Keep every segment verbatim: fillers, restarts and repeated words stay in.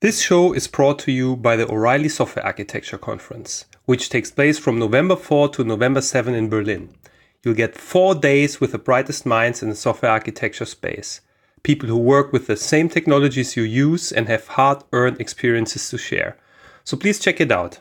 This show is brought to you by the O'Reilly Software Architecture Conference, which takes place from November fourth to November seventh in Berlin. You'll get four days with the brightest minds in the software architecture space. People who work with the same technologies you use and have hard-earned experiences to share. So please check it out.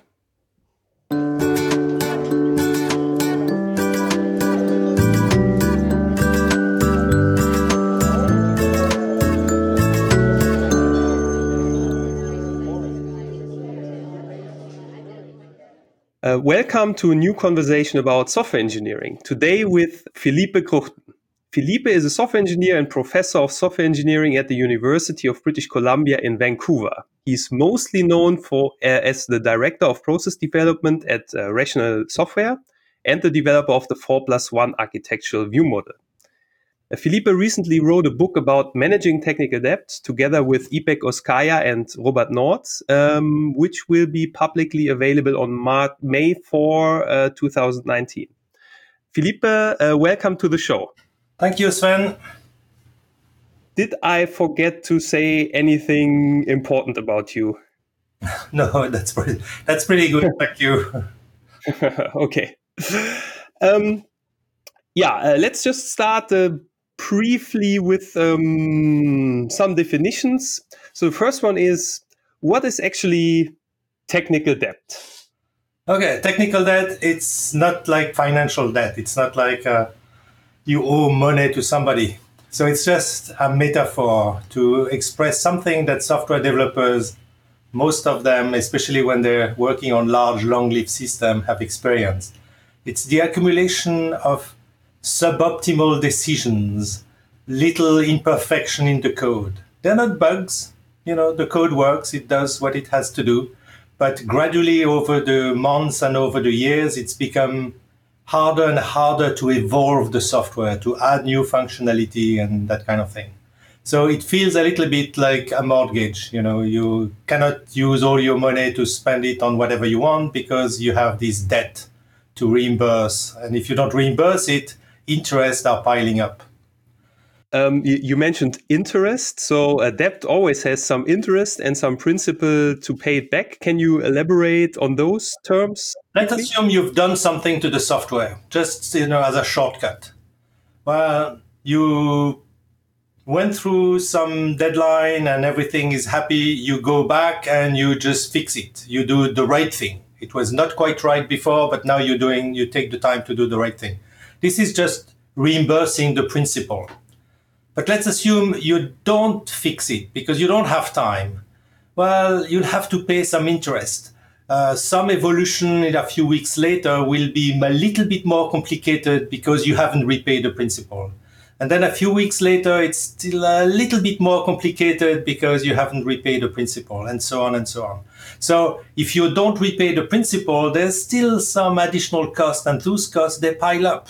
Uh, welcome to a new conversation about software engineering. Today with Philippe Kruchten. Philippe is a software engineer and professor of software engineering at the University of British Columbia in Vancouver. He's mostly known for uh, as the director of process development at uh, Rational Software and the developer of the four plus one architectural view model. Uh, Philippe recently wrote a book about managing technical debt together with Ipek Oskaya and Robert Nord, um, which will be publicly available on Mar- May fourth, uh, twenty nineteen. Philippe, uh, welcome to the show. Thank you, Sven. Did I forget to say anything important about you? No, that's pretty, that's pretty good. Thank you. Okay. Um, yeah, uh, let's just start uh, briefly with um, some definitions. So the first one is, what is actually technical debt? Okay, technical debt, it's not like financial debt. It's not like uh, you owe money to somebody. So it's just a metaphor to express something that software developers, most of them, especially when they're working on large long-lived systems, have experienced. It's the accumulation of suboptimal decisions, little imperfection in the code. They're not bugs. You know, the code works, it does what it has to do. But gradually over the months and over the years, it's become harder and harder to evolve the software, to add new functionality and that kind of thing. So it feels a little bit like a mortgage. You know, you cannot use all your money to spend it on whatever you want because you have this debt to reimburse. And if you don't reimburse it, interests are piling up. Um, you, you mentioned interest. So a debt always has some interest and some principle to pay it back. Can you elaborate on those terms? Let's assume you've done something to the software, just you know, as a shortcut. Well, you went through some deadline and everything is happy. You go back and you just fix it. You do the right thing. It was not quite right before, but now you're doing. You take the time to do the right thing. This is just reimbursing the principal. But let's assume you don't fix it because you don't have time. Well, you'll have to pay some interest. Uh, some evolution in a few weeks later will be a little bit more complicated because you haven't repaid the principal. And then a few weeks later, it's still a little bit more complicated because you haven't repaid the principal, and so on and so on. So if you don't repay the principal, there's still some additional cost, and those costs, they pile up.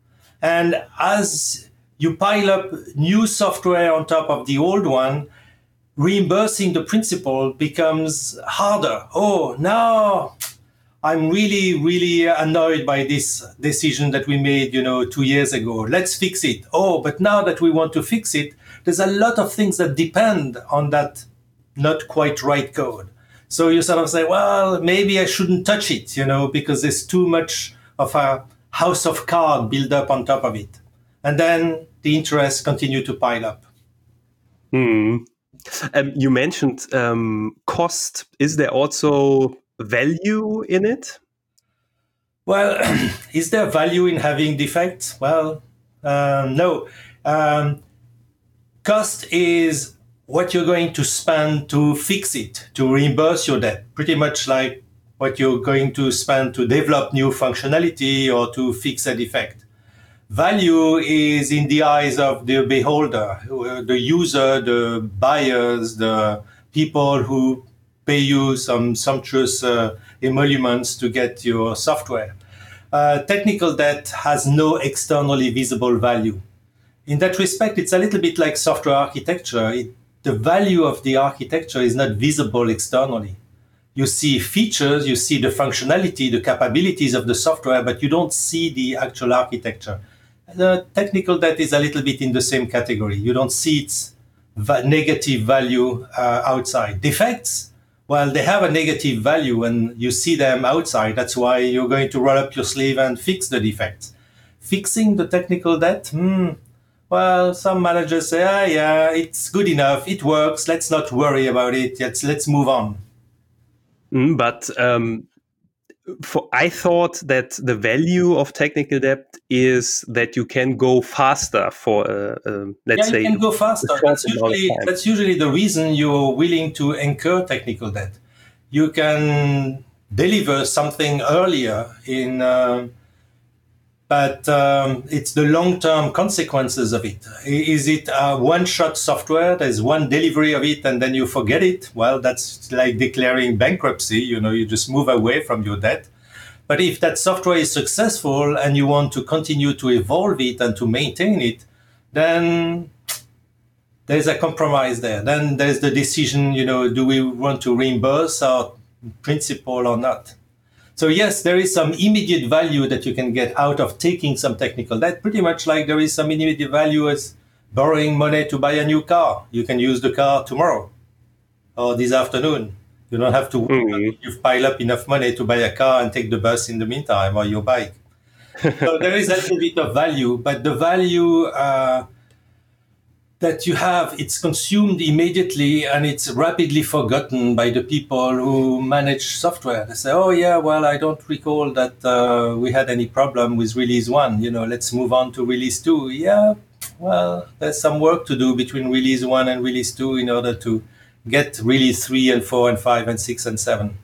And as you pile up new software on top of the old one, reimbursing the principal becomes harder. Oh, now I'm really, really annoyed by this decision that we made, you know, two years ago. Let's fix it. Oh, but now that we want to fix it, there's a lot of things that depend on that not quite right code. So you sort of say, well, maybe I shouldn't touch it, you know, because there's too much of a house of cards built up on top of it. And then the interests continue to pile up. Hmm. Um, you mentioned um, cost. Is there also value in it? Well, is there value in having defects? Well, um, no. Um, cost is what you're going to spend to fix it, to reimburse your debt. Pretty much like what you're going to spend to develop new functionality or to fix a defect. Value is in the eyes of the beholder, the user, the buyers, the people who pay you some sumptuous uh, emoluments to get your software. Uh, technical debt has no externally visible value. In that respect, it's a little bit like software architecture. It, the value of the architecture is not visible externally. You see features, you see the functionality, the capabilities of the software, but you don't see the actual architecture. The technical debt is a little bit in the same category. You don't see its va- negative value uh, outside. Defects, well, they have a negative value when you see them outside. That's why you're going to roll up your sleeve and fix the defects. Fixing the technical debt, hmm, well, some managers say, ah, yeah, it's good enough, it works, let's not worry about it, let's, let's move on. Mm, but um, for, I thought that the value of technical debt is that you can go faster for, uh, uh, let's yeah, say, you can go faster. a short That's amount of usually, time. that's usually the reason you're willing to incur technical debt. You can deliver something earlier in, uh, but um, it's the long-term consequences of it. Is it a one-shot software? There's one delivery of it and then you forget it? Well, that's like declaring bankruptcy. You know, you just move away from your debt. But if that software is successful and you want to continue to evolve it and to maintain it, then there's a compromise there. Then there's the decision, you know, do we want to reimburse our principal or not? So yes, there is some immediate value that you can get out of taking some technical debt, pretty much like there is some immediate value as borrowing money to buy a new car. You can use the car tomorrow or this afternoon. You don't have to wait Mm. until you've piled up enough money to buy a car and take the bus in the meantime or your bike. So there is a little bit of value, but the value uh, that you have, it's consumed immediately and it's rapidly forgotten by the people who manage software. They say, oh yeah, well, I don't recall that uh, we had any problem with release one, you know, let's move on to release two. Yeah, well, there's some work to do between release one and release two in order to get release three and four and five and six and seven.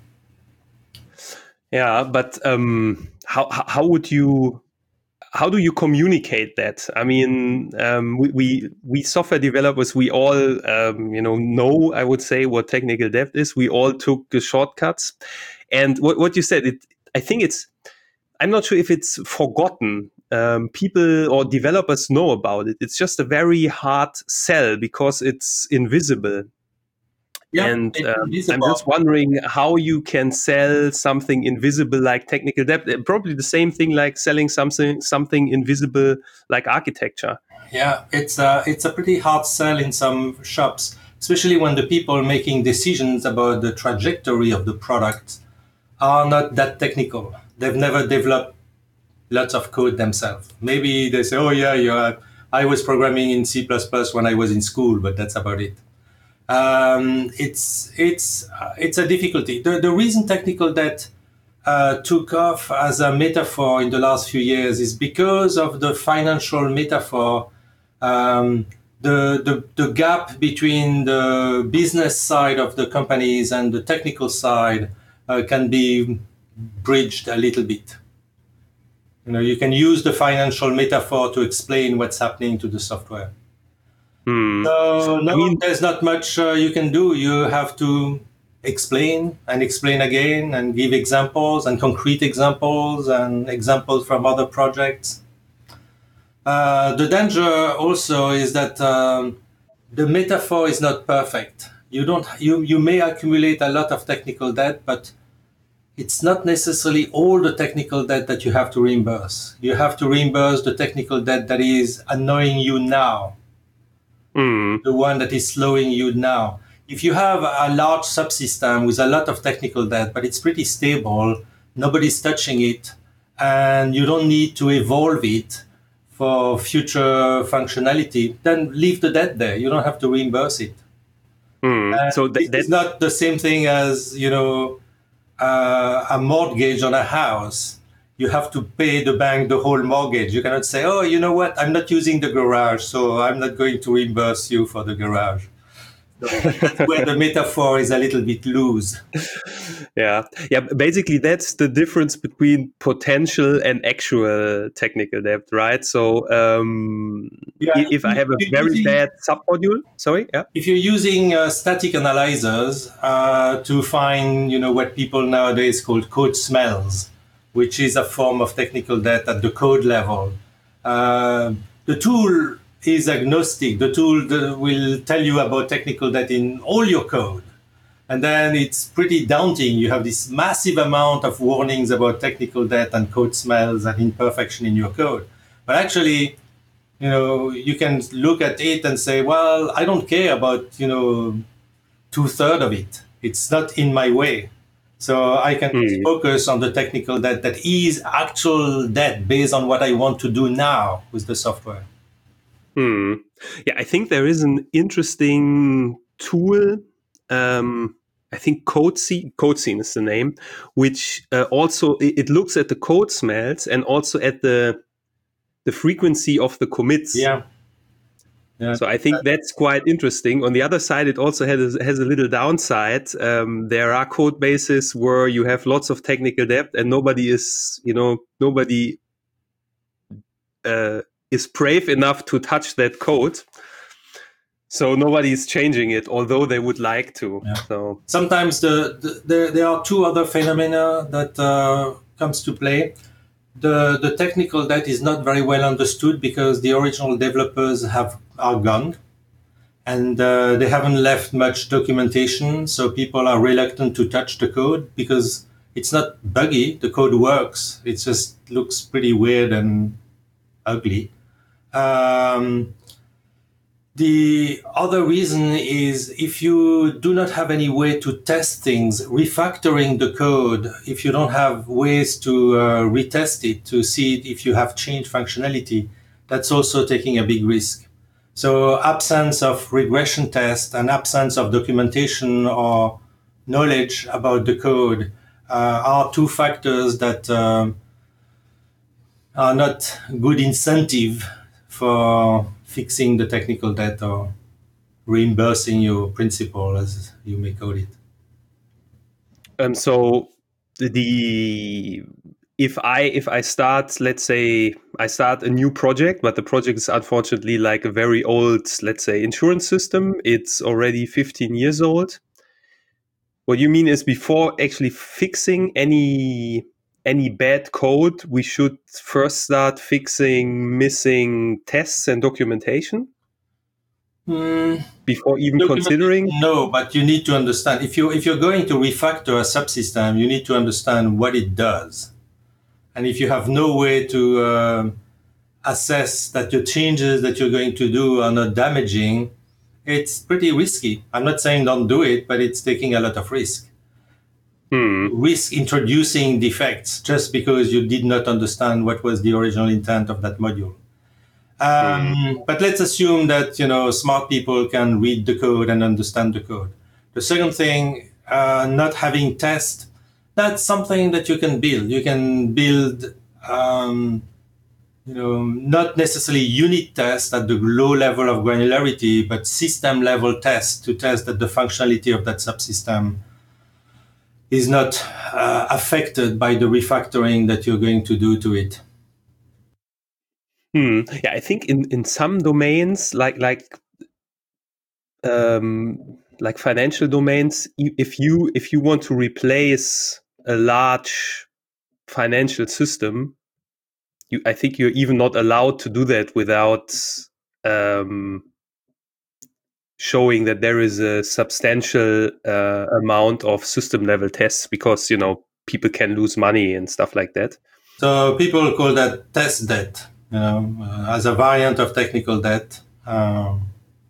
Yeah, but um, how how would you how do you communicate that? I mean, um, we, we we software developers, we all um, you know know I would say what technical debt is. We all took the shortcuts, and what what you said, it I think it's I'm not sure if it's forgotten. Um, people or developers know about it. It's just a very hard sell because it's invisible. Yeah, And it's um, I'm invisible. just wondering how you can sell something invisible like technical debt. Uh, Probably the same thing like selling something something invisible like architecture. Yeah, it's a, it's a pretty hard sell in some shops, especially when the people making decisions about the trajectory of the product are not that technical. They've never developed lots of code themselves. Maybe they say, oh yeah, yeah, I was programming in C plus plus when I was in school, but that's about it. Um, it's it's uh, it's a difficulty. The, the reason technical debt uh, took off as a metaphor in the last few years is because of the financial metaphor. Um, the, the the gap between the business side of the companies and the technical side uh, can be bridged a little bit. You know, you can use the financial metaphor to explain what's happening to the software. Hmm. So no, I mean- there's not much uh, you can do. You have to explain and explain again and give examples and concrete examples and examples from other projects. Uh, the danger also is that um, the metaphor is not perfect. You don't. You you may accumulate a lot of technical debt, but it's not necessarily all the technical debt that you have to reimburse. You have to reimburse the technical debt that is annoying you now. Hmm. The one that is slowing you now. If you have a large subsystem with a lot of technical debt, but it's pretty stable, nobody's touching it, and you don't need to evolve it for future functionality, then leave the debt there. You don't have to reimburse it. Hmm. And So that, this is not the same thing as, you know, uh, a mortgage on a house. You have to pay the bank the whole mortgage. You cannot say, oh, you know what, I'm not using the garage, so I'm not going to reimburse you for the garage. So that's where the metaphor is a little bit loose. yeah, yeah. Basically, that's the difference between potential and actual technical debt, right? So, um, Yeah, i- if I have a if you're very using- bad submodule, sorry, yeah. If you're using uh, static analyzers uh, to find, you know, what people nowadays call code smells, which is a form of technical debt at the code level, uh, the tool is agnostic. The tool that will tell you about technical debt in all your code. And then it's pretty daunting. You have this massive amount of warnings about technical debt and code smells and imperfection in your code. But actually, you know, you can look at it and say, well, I don't care about, you know, two thirds of it. It's not in my way. So I can Hmm. focus on the technical debt that is actual debt based on what I want to do now with the software. Hmm. Yeah, I think there is an interesting tool. Um, I think CodeScene, CodeScene is the name, which uh, also it, it looks at the code smells and also at the the frequency of the commits. Yeah. Yeah. So I think that's quite interesting. On the other side, it also has has a little downside. Um, there are code bases where you have lots of technical debt, and nobody is, you know, nobody uh, is brave enough to touch that code. So nobody is changing it, although they would like to. Yeah. So sometimes the, the there, there are two other phenomena that uh, comes to play. The the technical debt is not very well understood because the original developers have are gone, and uh, they haven't left much documentation. So people are reluctant to touch the code because it's not buggy. The code works. It just looks pretty weird and ugly. Um, The other reason is if you do not have any way to test things, refactoring the code, if you don't have ways to uh, retest it to see if you have changed functionality, that's also taking a big risk. So absence of regression test and absence of documentation or knowledge about the code uh, are two factors that um, are not good incentive for fixing the technical debt or reimbursing your principal, as you may call it. um, so the if I if I start, let's say I start a new project, but the project is unfortunately like a very old, let's say, insurance system. It's already fifteen years old. What you mean is before actually fixing any any bad code, we should first start fixing missing tests and documentation Mm, before even considering. no, but you need to understand if you if you're going to refactor a subsystem, you need to understand what it does, and if you have no way to uh, assess that your changes that you're going to do are not damaging, it's pretty risky. I'm not saying don't do it, but it's taking a lot of risk. Hmm. Risk introducing defects just because you did not understand what was the original intent of that module. Um, Hmm. but let's assume that you know smart people can read the code and understand the code. The second thing, uh, not having test, that's something that you can build. You can build, um, you know, not necessarily unit tests at the low level of granularity, but system level tests to test that the functionality of that subsystem is not uh, affected by the refactoring that you're going to do to it. Hmm. Yeah, I think in, in some domains, like like um, like financial domains, if you if you want to replace a large financial system, you I think you're even not allowed to do that without um, showing that there is a substantial uh, amount of system level tests, because you know people can lose money and stuff like that. So people call that test debt, you know, uh, as a variant of technical debt. Um,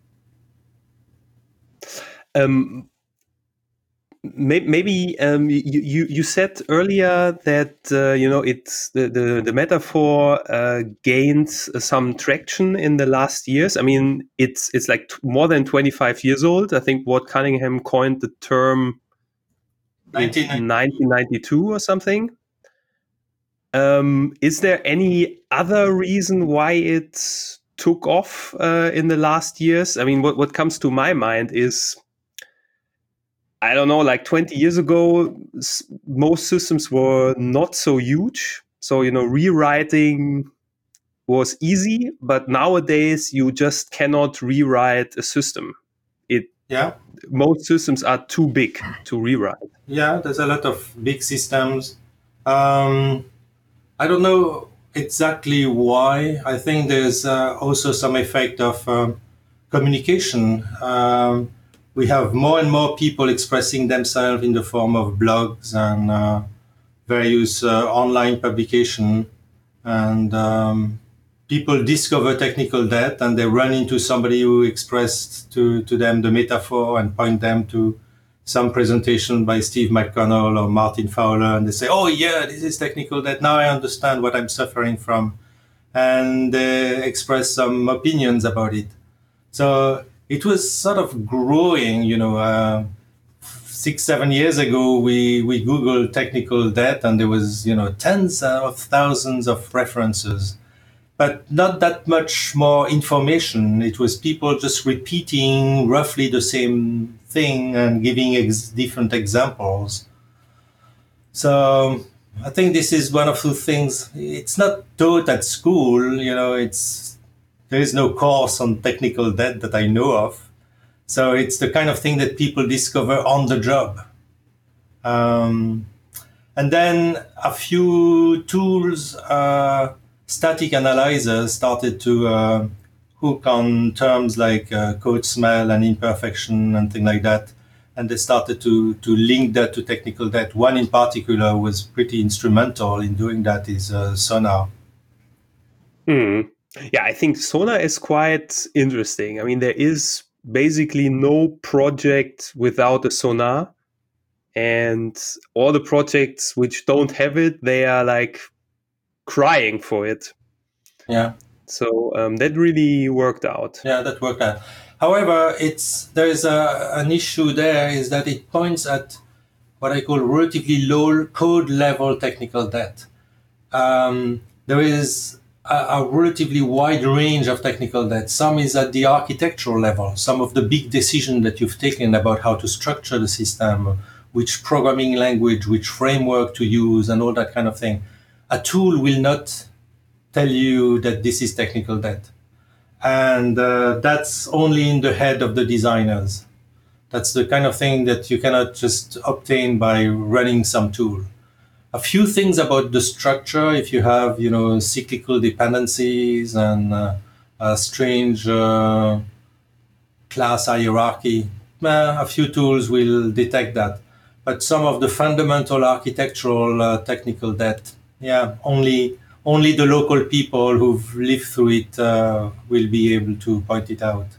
Um, maybe um, you, you you said earlier that uh, you know it's the the, the metaphor uh, gained some traction in the last years. I mean, it's it's like t- more than twenty-five years old. I think Ward Cunningham coined the term in nineteen ninety-two or something. Um, is there any other reason why it took off uh, in the last years? I mean, what what comes to my mind is, I don't know, like twenty years ago, s- most systems were not so huge. So, you know, rewriting was easy, but nowadays you just cannot rewrite a system. It yeah, Most systems are too big to rewrite. yeah, there's a lot of big systems. Um, I don't know exactly why. I think there's uh, also some effect of um, communication. Um, we have more and more people expressing themselves in the form of blogs and uh, various uh, online publication, and um, people discover technical debt and they run into somebody who expressed to, to them the metaphor and point them to some presentation by Steve McConnell or Martin Fowler, and they say, oh yeah, this is technical debt. Now I understand what I'm suffering from. And they express some opinions about it. So it was sort of growing, you know, uh, six, seven years ago, we, we Googled technical debt and there was, you know, tens of thousands of references, but not that much more information. It was people just repeating roughly the same thing and giving ex- different examples. So I think this is one of the things. It's not taught at school, you know, it's, there is no course on technical debt that I know of. So it's the kind of thing that people discover on the job. Um, and then a few tools, uh, static analyzers started to uh, hook on terms like uh, code smell and imperfection and things like that. And they started to, to link that to technical debt. One in particular was pretty instrumental in doing that is uh, Sonar. Hmm. Yeah, I think Sonar is quite interesting. I mean, there is basically no project without a Sonar, and all the projects which don't have it, they are like crying for it. Yeah. So um, that really worked out. Yeah, that worked out. However, it's there is a, an issue there is that it points at what I call relatively low code level technical debt. Um, there is a, a relatively wide range of technical debt. Some is at the architectural level. Some of the big decisions that you've taken about how to structure the system, which programming language, which framework to use, and all that kind of thing. A tool will not tell you that this is technical debt. And uh, that's only in the head of the designers. That's the kind of thing that you cannot just obtain by running some tool. A few things about the structure, if you have, you know, cyclical dependencies and uh, a strange uh, class hierarchy, uh, a few tools will detect that. But some of the fundamental architectural uh, technical debt, yeah, only only the local people who've lived through it uh, will be able to point it out.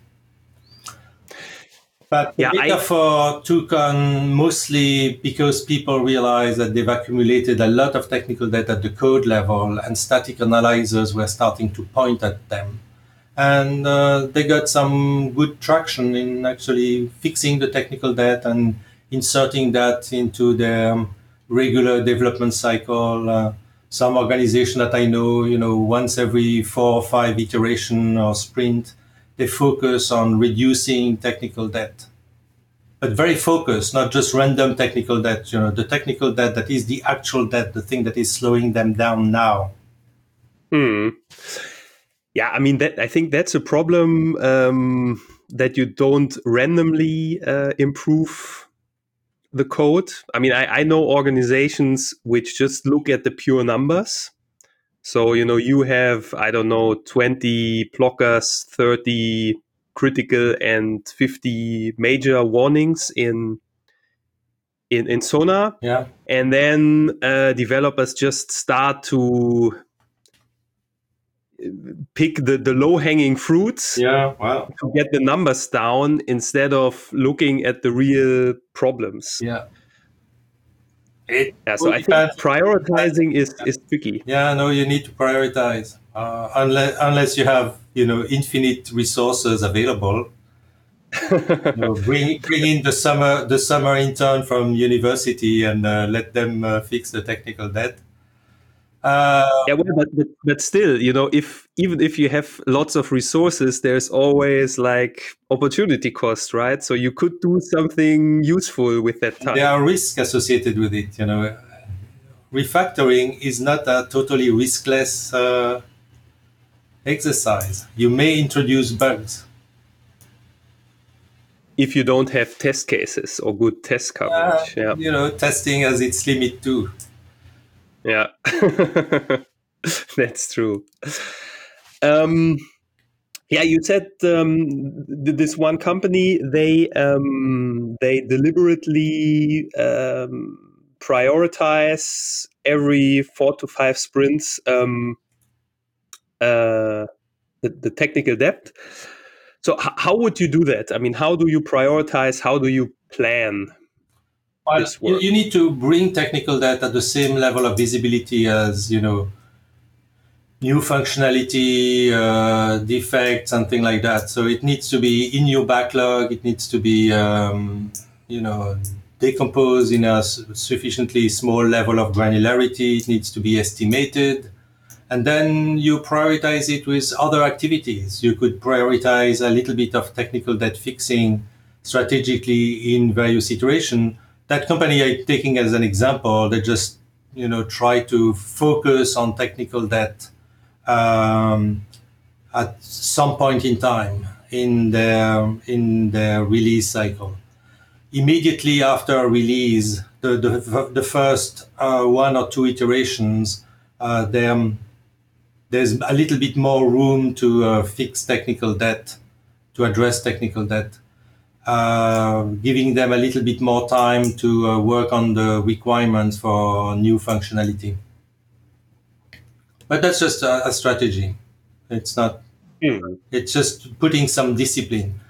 But the Yeah, I- metaphor took on mostly because people realized that they've accumulated a lot of technical debt at the code level, and static analyzers were starting to point at them. And uh, they got some good traction in actually fixing the technical debt and inserting that into their regular development cycle. Uh, some organization that I know, you know, once every four or five iteration or sprint, they focus on reducing technical debt, but very focused, not just random technical debt, you know, the technical debt that is the actual debt, the thing that is slowing them down now. Hmm. Yeah, I mean, that, I think that's a problem, um, that you don't randomly uh, improve the code. I mean, I, I know organizations which just look at the pure numbers. So, you know, you have, I don't know, twenty blockers, thirty critical, and fifty major warnings in in, in Sonar. Yeah. And then uh, developers just start to pick the, the low-hanging fruits. Yeah, wow. To get the numbers down instead of looking at the real problems. Yeah. It Yeah, so I think prioritizing is, is tricky. Yeah, no, you need to prioritize. Uh, unless unless you have, you know, infinite resources available. You know, bring bring in the summer the summer intern from university and uh, let them uh, fix the technical debt. Uh, yeah, well, but, but but still, you know, if even if you have lots of resources, there's always like opportunity cost, right? So you could do something useful with that time. There are risks associated with it. You know, refactoring is not a totally riskless uh, exercise. You may introduce bugs. If you don't have test cases or good test coverage. Uh, yeah. You know, testing has its limit too. Yeah, that's true. Um, yeah, you said um, th- this one company, they um, they deliberately um, prioritize every four to five sprints um, uh, the, the technical debt. So h- how would you do that? I mean, how do you prioritize? How do you plan Well, this you, work? you need to bring technical debt at the same level of visibility as, you know, new functionality, uh, defects, something like that. So it needs to be in your backlog. It needs to be, um, you know, decomposed in a sufficiently small level of granularity. It needs to be estimated. And then you prioritize it with other activities. You could prioritize a little bit of technical debt fixing strategically in various iterations. That company I'm taking as an example, they just, you know, try to focus on technical debt um, at some point in time in their in their release cycle. Immediately after release, the the, the first uh, one or two iterations, uh, there's a little bit more room to uh, fix technical debt, to address technical debt, uh, giving them a little bit more time to uh, work on the requirements for new functionality. But that's just a, a strategy. It's not. Hmm. It's just putting some discipline.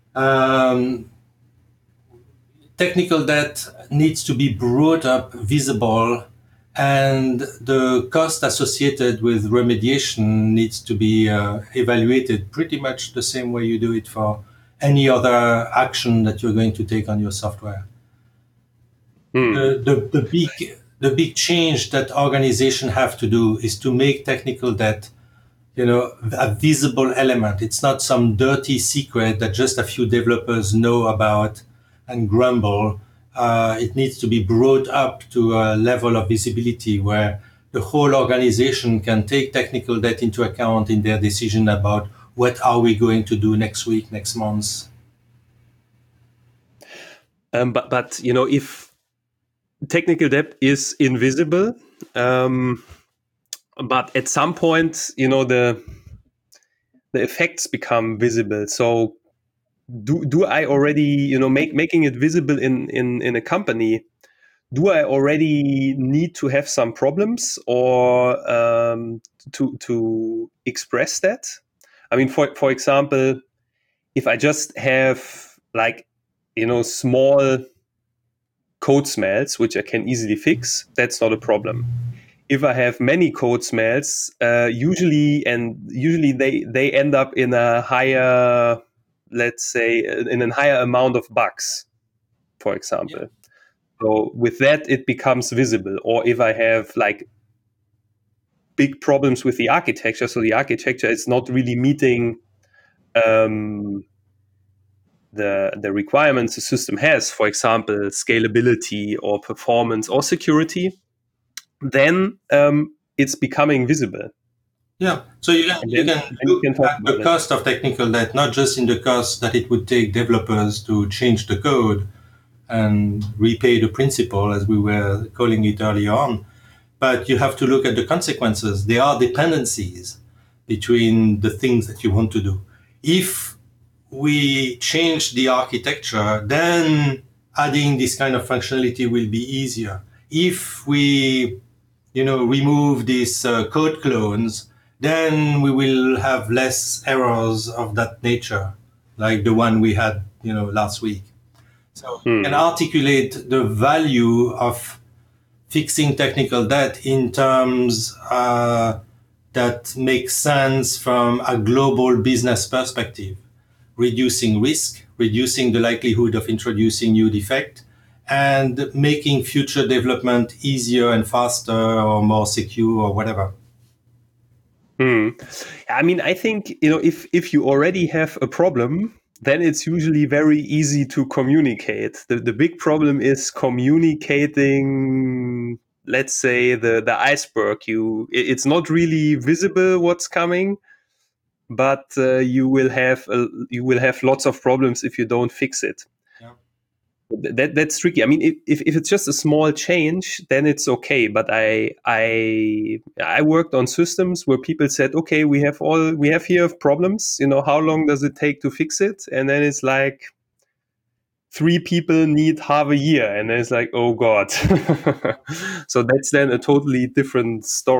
Um, technical debt needs to be brought up, visible, and the cost associated with remediation needs to be uh, evaluated pretty much the same way you do it for any other action that you're going to take on your software. Hmm. The, the, the big the big change that organizations have to do is to make technical debt, you know, a visible element. It's not some dirty secret that just a few developers know about and grumble. Uh, it needs to be brought up to a level of visibility where the whole organization can take technical debt into account in their decision about what are we going to do next week, next month. Um, but but you know, if technical debt is invisible, um, but at some point, you know, the the effects become visible. So do do I already, you know, make making it visible in in in a company? Do I already need to have some problems or um, to to express that? I mean, for for example, if I just have like, you know, small code smells which I can easily fix, that's not a problem. If I have many code smells, uh, usually and usually they they end up in a higher, let's say, in a higher amount of bugs, for example. Yeah. So with that, it becomes visible. Or if I have like big problems with the architecture, so the architecture is not really meeting um, the the requirements the system has, for example, scalability or performance or security, then um, it's becoming visible. Yeah, so you can, And you then, can then you look can talk at the about it. cost of technical debt, not just in the cost that it would take developers to change the code and repay the principal, as we were calling it earlier on, but you have to look at the consequences. There are dependencies between the things that you want to do. If we change the architecture, then adding this kind of functionality will be easier. If we, you know, remove these uh, code clones, then we will have less errors of that nature, like the one we had, you know, last week. So you can Hmm. articulate the value of fixing technical debt in terms uh, that make sense from a global business perspective, reducing risk, reducing the likelihood of introducing new defect, and making future development easier and faster or more secure or whatever. Hmm. I mean, I think, you know, if if you already have a problem, then it's usually very easy to communicate. The the big problem is communicating, let's say, the the iceberg. You it- it's not really visible what's coming, but uh, you will have a, you will have lots of problems if you don't fix it. Yeah. That that's tricky. I mean, if if it's just a small change, then it's okay. But I I I worked on systems where people said, okay, we have all we have here problems. You know, how long does it take to fix it? And then it's like three people need half a year, and then it's like, oh god. So that's then a totally different story.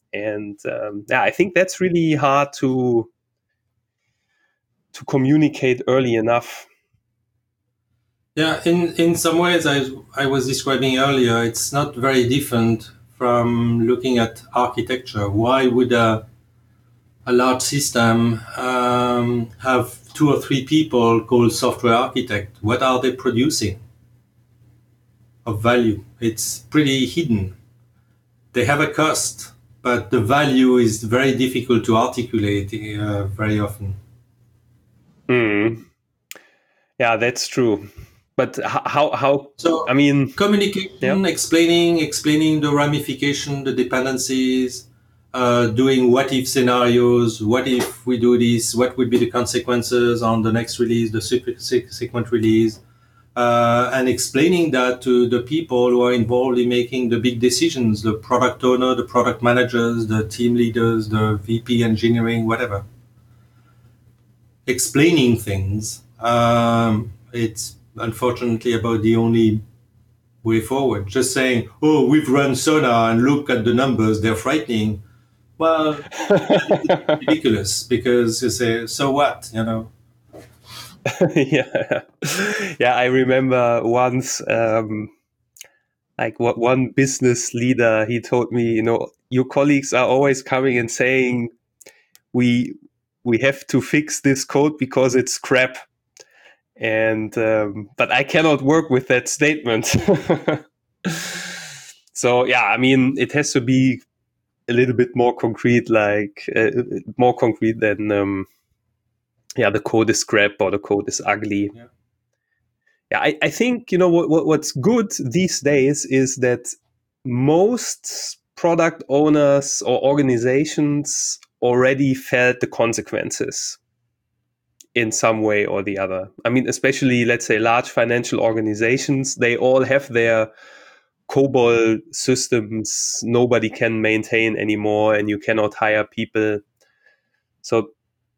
And um, yeah, I think that's really hard to to communicate early enough. Yeah, in, in some ways, I, I was describing earlier, it's not very different from looking at architecture. Why would a, a large system um, have two or three people called software architect? What are they producing of value? It's pretty hidden. They have a cost, but the value is very difficult to articulate uh, very often. Mm. Yeah, that's true. But how, how, so I mean, communication, yeah. explaining, explaining the ramification, the dependencies, uh, doing what if scenarios, what if we do this, what would be the consequences on the next release, the subsequent release, uh, and explaining that to the people who are involved in making the big decisions, the product owner, the product managers, the team leaders, the V P engineering, whatever. Explaining things, um, it's unfortunately about the only way forward. Just saying, oh, we've run Sonar and look at the numbers, they're frightening. Well, it's ridiculous, because you say, so what, you know? yeah, yeah. I remember once, um, like what one business leader, he told me, you know, your colleagues are always coming and saying, we we have to fix this code because it's crap. And um, but I cannot work with that statement. So yeah, I mean, it has to be a little bit more concrete, like uh, more concrete than um, yeah, the code is crap or the code is ugly. Yeah, yeah I, I think, you know, what, what what's good these days is that most product owners or organizations already felt the consequences in some way or the other. I mean, especially, let's say, large financial organizations, they all have their COBOL systems nobody can maintain anymore, and you cannot hire people. So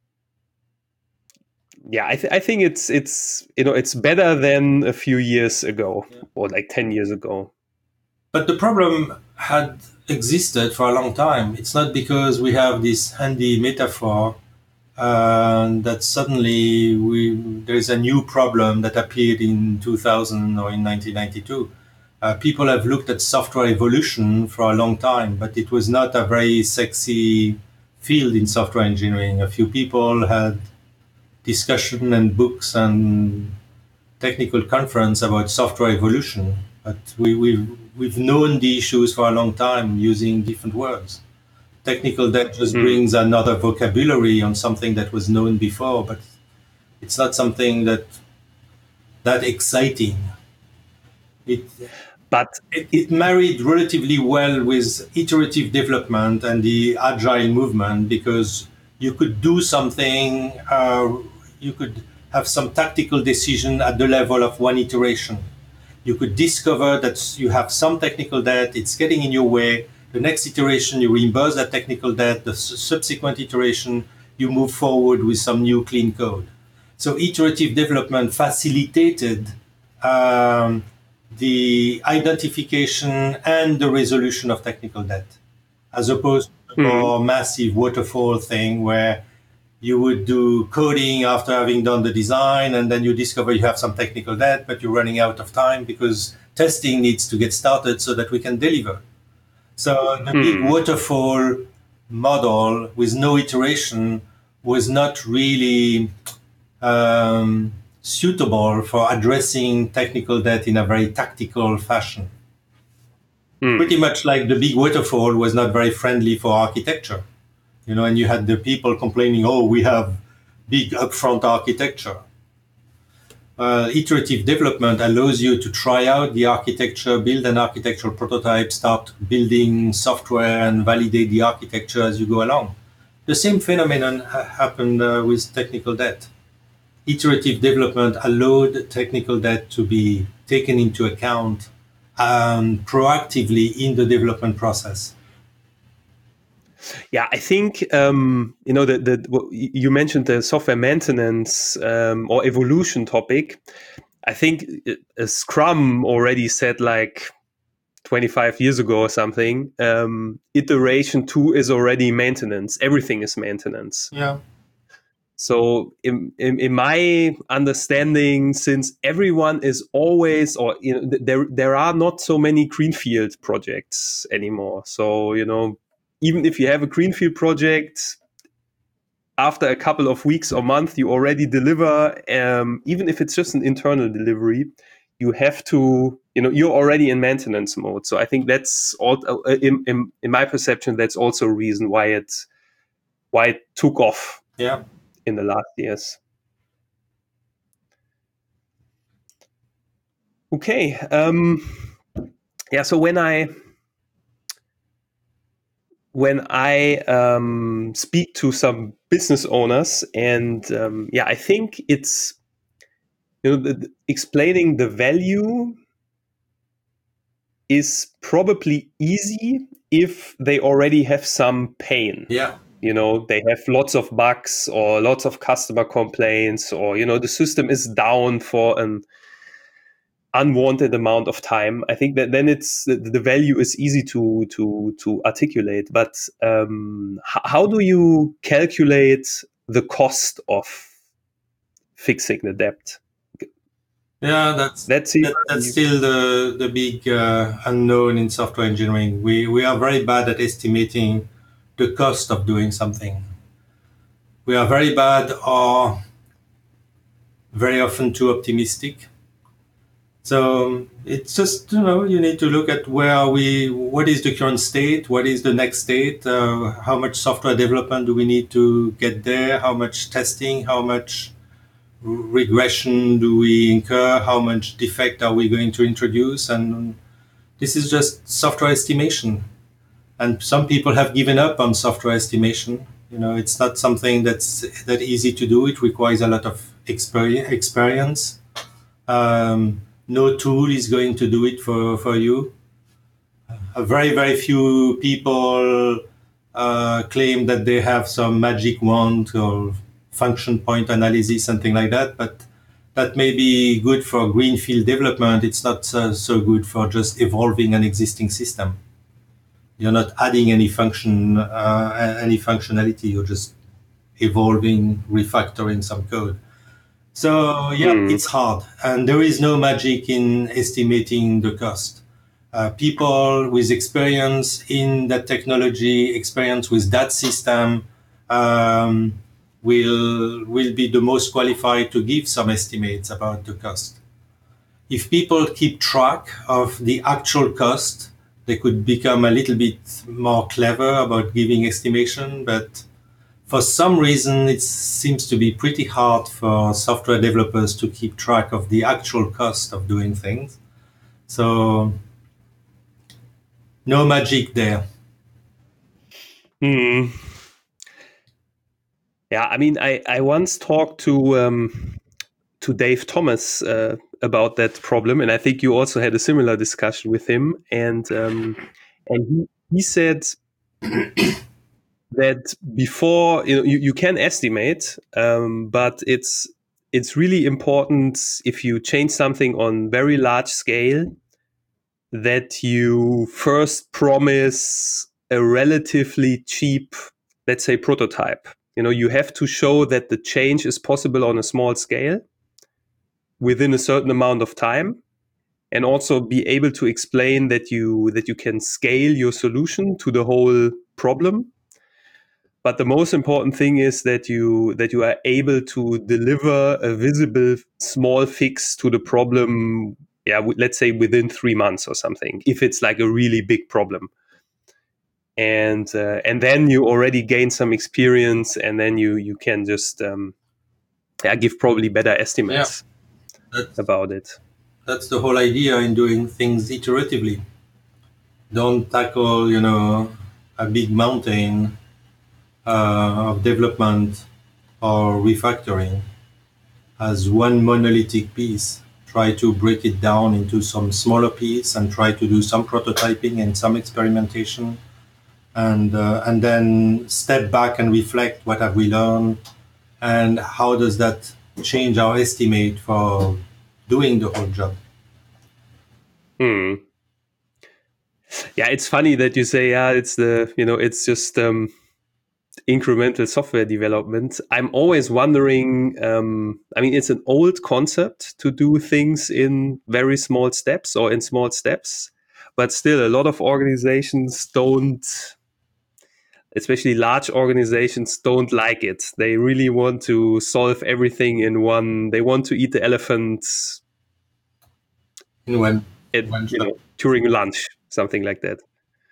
yeah, I, th- I think it's it's you know it's better than a few years ago, yeah. or like ten years ago. But the problem had existed for a long time. It's not because we have this handy metaphor uh, that suddenly we there is a new problem that appeared in two thousand or in nineteen ninety-two. Uh, people have looked at software evolution for a long time, but it was not a very sexy field in software engineering. A few people had discussion and books and technical conference about software evolution, but we, we've, we've known the issues for a long time using different words. Technical debt just mm. brings another vocabulary on something that was known before, but it's not something that that exciting. It, but it, it married relatively well with iterative development and the agile movement, because you could do something, uh, you could have some tactical decision at the level of one iteration. You could discover that you have some technical debt, it's getting in your way. The next iteration, you reimburse that technical debt. The subsequent iteration, you move forward with some new clean code. So iterative development facilitated um, the identification and the resolution of technical debt, as opposed to a more mm-hmm. massive waterfall thing where you would do coding after having done the design, and then you discover you have some technical debt, but you're running out of time because testing needs to get started so that we can deliver. So the mm. big waterfall model with no iteration was not really um, suitable for addressing technical debt in a very tactical fashion. Mm. Pretty much like the big waterfall was not very friendly for architecture. You know, and you had the people complaining, oh, we have big upfront architecture. Uh, iterative development allows you to try out the architecture, build an architectural prototype, start building software and validate the architecture as you go along. The same phenomenon ha- happened uh, with technical debt. Iterative development allowed technical debt to be taken into account um, proactively in the development process. Yeah, I think um, you know the, the you mentioned the software maintenance um, or evolution topic. I think Scrum already said like twenty-five years ago or something, um, iteration two is already maintenance. Everything is maintenance. Yeah. So in, in, in my understanding, since everyone is always, or you know, there there are not so many greenfield projects anymore. So, you know, even if you have a greenfield project, after a couple of weeks or months, you already deliver, um, even if it's just an internal delivery, you have to, you know, you're already in maintenance mode. So I think that's all, uh, in, in, in my perception, that's also a reason why it, why it took off. Yeah. In the last years. Okay. Um, yeah. So when I when I um, speak to some business owners, and um, yeah, I think it's, you know, the, the, explaining the value is probably easy if they already have some pain. Yeah. You know, they have lots of bugs or lots of customer complaints, or, you know, the system is down for an unwanted amount of time. I think that then it's the, the value is easy to to to articulate. But um, h- how do you calculate the cost of fixing the debt? Yeah, that's That's it. that, that's still the the big uh, unknown in software engineering. We we are very bad at estimating the cost of doing something. We are very bad or very often too optimistic. So it's just, you know, you need to look at where are we, what is the current state, what is the next state, uh, how much software development do we need to get there, how much testing, how much regression do we incur, how much defect are we going to introduce, and this is just software estimation. And some people have given up on software estimation. You know, it's not something that's that easy to do. It requires a lot of experience. experience. Um, no tool is going to do it for, for you. A very, very few people uh, claim that they have some magic wand or function point analysis, something like that, but that may be good for greenfield development. It's not uh, so good for just evolving an existing system. You're not adding any function, uh, any functionality. You're just evolving, refactoring some code. So yeah, mm. it's hard, and there is no magic in estimating the cost. Uh, people with experience in that technology, experience with that system, um, will will be the most qualified to give some estimates about the cost. If people keep track of the actual cost, they could become a little bit more clever about giving estimation, but for some reason, it seems to be pretty hard for software developers to keep track of the actual cost of doing things. So, no magic there. Hmm. Yeah, I mean, I, I once talked to um, to Dave Thomas uh, about that problem, and I think you also had a similar discussion with him. And um, and he, he said that before, you know, you, you can estimate, um, but it's it's really important if you change something on very large scale that you first promise a relatively cheap, let's say, prototype. You know, you have to show that the change is possible on a small scale within a certain amount of time, and also be able to explain that you that you can scale your solution to the whole problem. But the most important thing is that you that you are able to deliver a visible small fix to the problem. Yeah, let's say within three months or something, if it's like a really big problem. And uh, and then you already gain some experience, and then you you can just um, yeah, give probably better estimates yeah, about it. That's the whole idea in doing things iteratively. Don't tackle, you know, a big mountain uh, of development or refactoring as one monolithic piece. Try to break it down into some smaller piece and try to do some prototyping and some experimentation, and uh, and then step back and reflect what have we learned and how does that change our estimate for doing the whole job. Hmm. Yeah, it's funny that you say, yeah, it's the, you know, it's just um, incremental software development. I'm always wondering, um, I mean, it's an old concept to do things in very small steps or in small steps, but still a lot of organizations don't, especially large organizations don't like it. They really want to solve everything in one, they want to eat the elephant In one, at, one you shot. know, during lunch, something like that.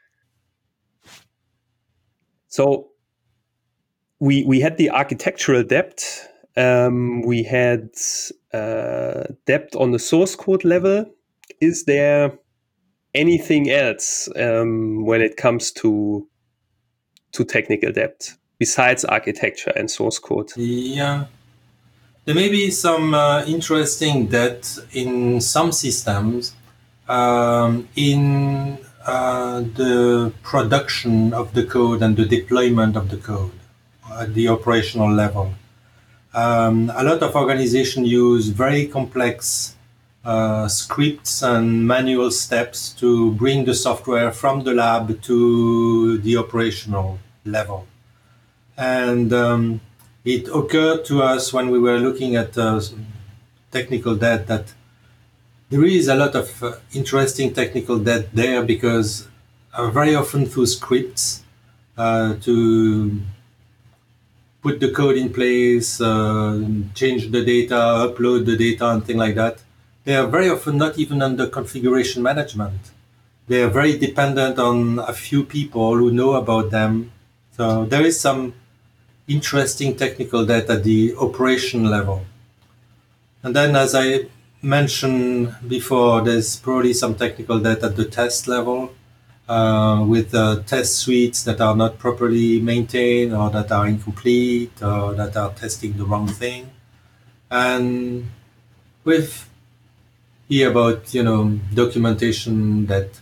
So we we had the architectural debt. Um, we had uh, debt on the source code level. Is there anything else um, when it comes to to technical debt besides architecture and source code? Yeah, there may be some uh, interesting debt in some systems um, in uh, the production of the code and the deployment of the code at the operational level. Um, a lot of organizations use very complex uh, scripts and manual steps to bring the software from the lab to the operational level. And um, it occurred to us when we were looking at uh, technical debt that there is a lot of uh, interesting technical debt there because uh, very often through scripts uh, to put the code in place, uh, change the data, upload the data, and things like that. They are very often not even under configuration management. They are very dependent on a few people who know about them. So there is some interesting technical debt at the operation level. And then, as I mentioned before, there's probably some technical debt at the test level. Uh, with uh, test suites that are not properly maintained or that are incomplete or that are testing the wrong thing. And with here about, you know, documentation that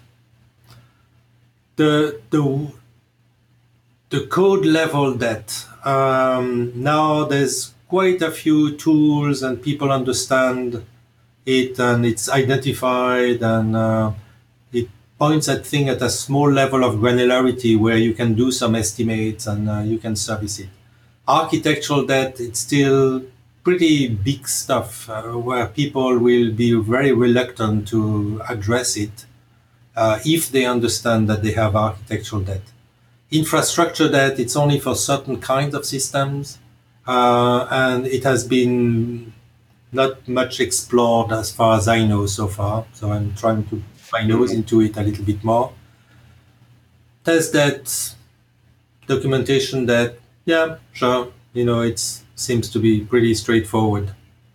the the the code level that um, now there's quite a few tools and people understand it and it's identified and uh, it points at things at a small level of granularity where you can do some estimates and uh, you can service it. Architectural debt, it's still pretty big stuff uh, where people will be very reluctant to address it uh, if they understand that they have architectural debt. Infrastructure debt, it's only for certain kinds of systems uh, and it has been not much explored as far as I know so far. So I'm trying to put my nose into it a little bit more. Test debt, documentation debt, yeah, sure. You know, it seems to be pretty straightforward.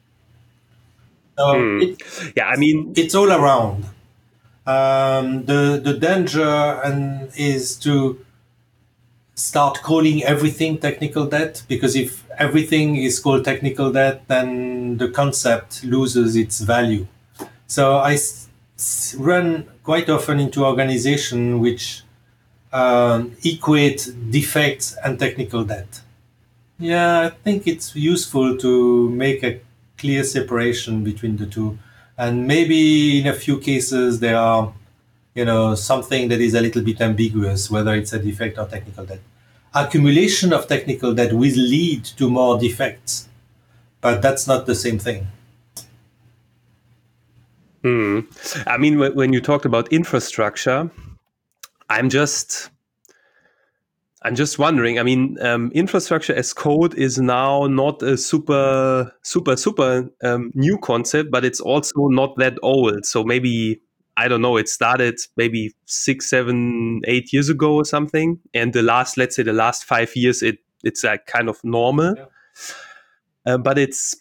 So Hmm. it, Yeah, I mean, it's all around. Um, the the danger and is to start calling everything technical debt, because if everything is called technical debt, then the concept loses its value. So I s- s- run quite often into organizations which um, equate defects and technical debt. Yeah, I think it's useful to make a clear separation between the two. And maybe in a few cases there are, you know, something that is a little bit ambiguous, whether it's a defect or technical debt. Accumulation of technical debt will lead to more defects, but that's not the same thing. hmm. I mean, when, when you talked about infrastructure, I'm just I'm just wondering. I mean, um, infrastructure as code is now not a super, super, super um, new concept, but it's also not that old. So maybe, I don't know, it started maybe six, seven, eight years ago or something. And the last, let's say, the last five years, it it's like kind of normal. Yeah. Uh, but it's,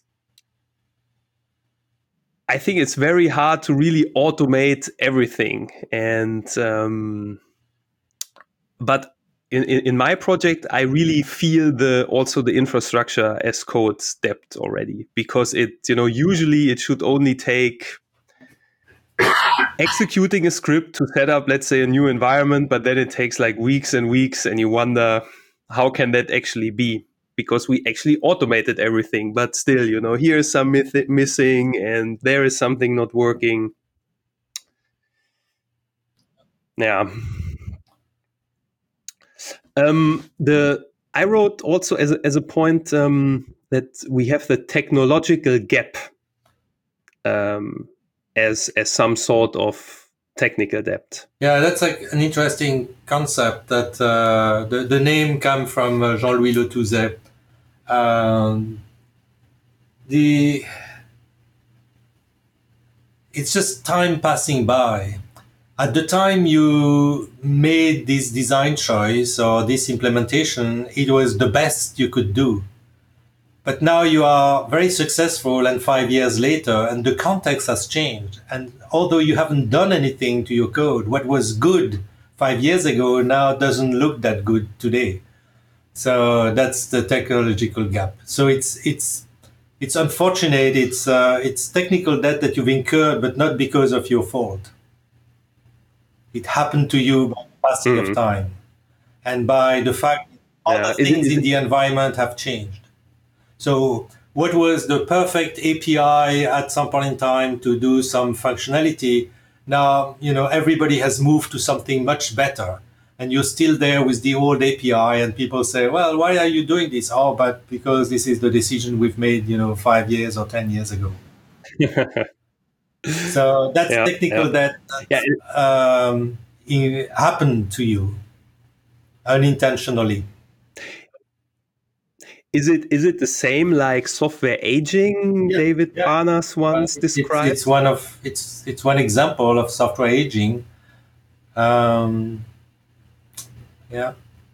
I think it's very hard to really automate everything. And um, but in, in, in my project, I really feel the also the infrastructure as code depth already, because it, you know, usually it should only take executing a script to set up, let's say, a new environment, but then it takes like weeks and weeks, and you wonder how can that actually be? Because we actually automated everything, but still, you know, here is some myth- missing, and there is something not working. Yeah. Um, the I wrote also as a, as a point um, that we have the technological gap um, as as some sort of technical debt. Yeah, that's like an interesting concept. That uh, the the name come from uh, Jean-Louis Letouzet. Um, the it's just time passing by. At the time you made this design choice or this implementation, it was the best you could do. But now you are very successful, and five years later, and the context has changed. And although you haven't done anything to your code, what was good five years ago now doesn't look that good today. So that's the technological gap. So it's it's it's unfortunate. It's uh, it's technical debt that you've incurred, but not because of your fault. It happened to you by the passing mm-hmm. of time, and by the fact that other yeah. things it, in the environment have changed. So what was the perfect A P I at some point in time to do some functionality? Now, you know, everybody has moved to something much better, and you're still there with the old A P I, and people say, well, why are you doing this? Oh, but because this is the decision we've made, you know, five years or ten years ago. So that's yeah, technical yeah. that, that yeah. um, it happened to you unintentionally. Is it is it the same like software aging? Yeah, David yeah. Parnas once well, described. It's, it's one of it's it's one example of software aging. Um, yeah.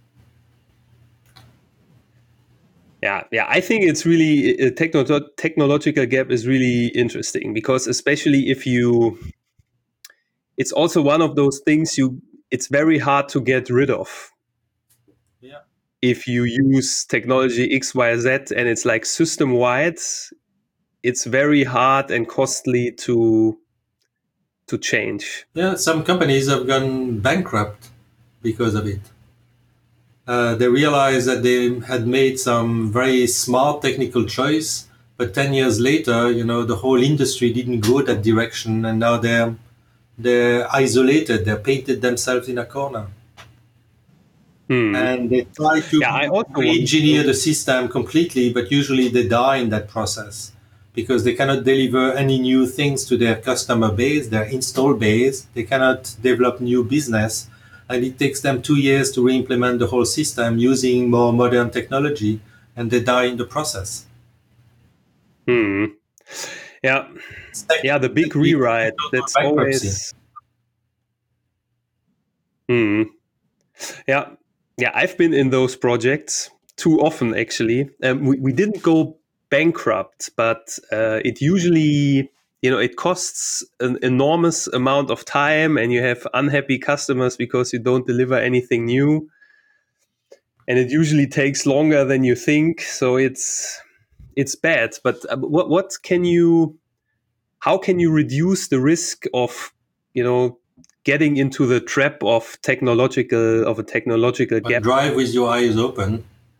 Yeah, yeah. I think it's really a techno- technological gap is really interesting, because especially if you, it's also one of those things you. It's very hard to get rid of. Yeah. If you use technology X, Y, Z and it's like system wide, it's very hard and costly to to change. Yeah, some companies have gone bankrupt because of it. Uh, they realized that they had made some very smart technical choice, but ten years later, you know, the whole industry didn't go that direction, and now they're they're isolated. They're painted themselves in a corner. Hmm. And they try to yeah, re-engineer the system completely, but usually they die in that process because they cannot deliver any new things to their customer base, their install base. They cannot develop new business, and it takes them two years to re-implement the whole system using more modern technology, and they die in the process. Hmm. Yeah. Yeah, the big rewrite. That's always. Hmm. Yeah. Yeah, I've been in those projects too often, actually. Um, we, we didn't go bankrupt, but uh, it usually, you know, it costs an enormous amount of time, and you have unhappy customers because you don't deliver anything new. And it usually takes longer than you think. So it's it's bad. But uh, what what can you, how can you reduce the risk of, you know, getting into the trap of technological of a technological but gap? Drive with your eyes open.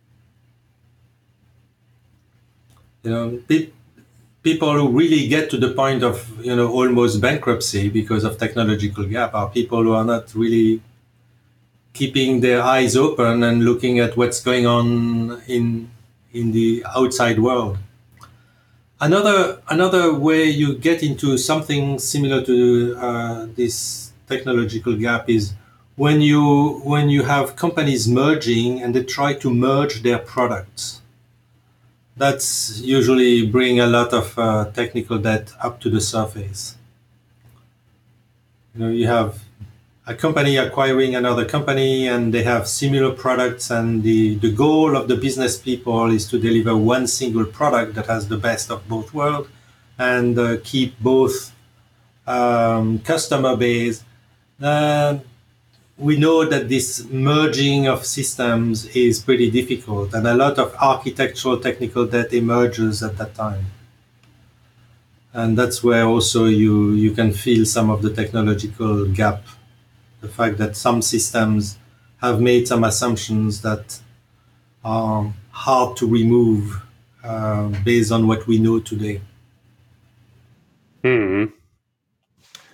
You know, pe- people who really get to the point of, you know, almost bankruptcy because of technological gap are people who are not really keeping their eyes open and looking at what's going on in in the outside world. Another another way you get into something similar to uh, this technological gap is when you when you have companies merging and they try to merge their products. That's usually bring a lot of uh, technical debt up to the surface. You know, you have a company acquiring another company, and they have similar products, and the, the goal of the business people is to deliver one single product that has the best of both worlds and uh, keep both um, customer base. Uh, we know that this merging of systems is pretty difficult, and a lot of architectural technical debt emerges at that time. And that's where also you, you can feel some of the technological gap. The fact that some systems have made some assumptions that are hard to remove uh, based on what we know today. Hmm.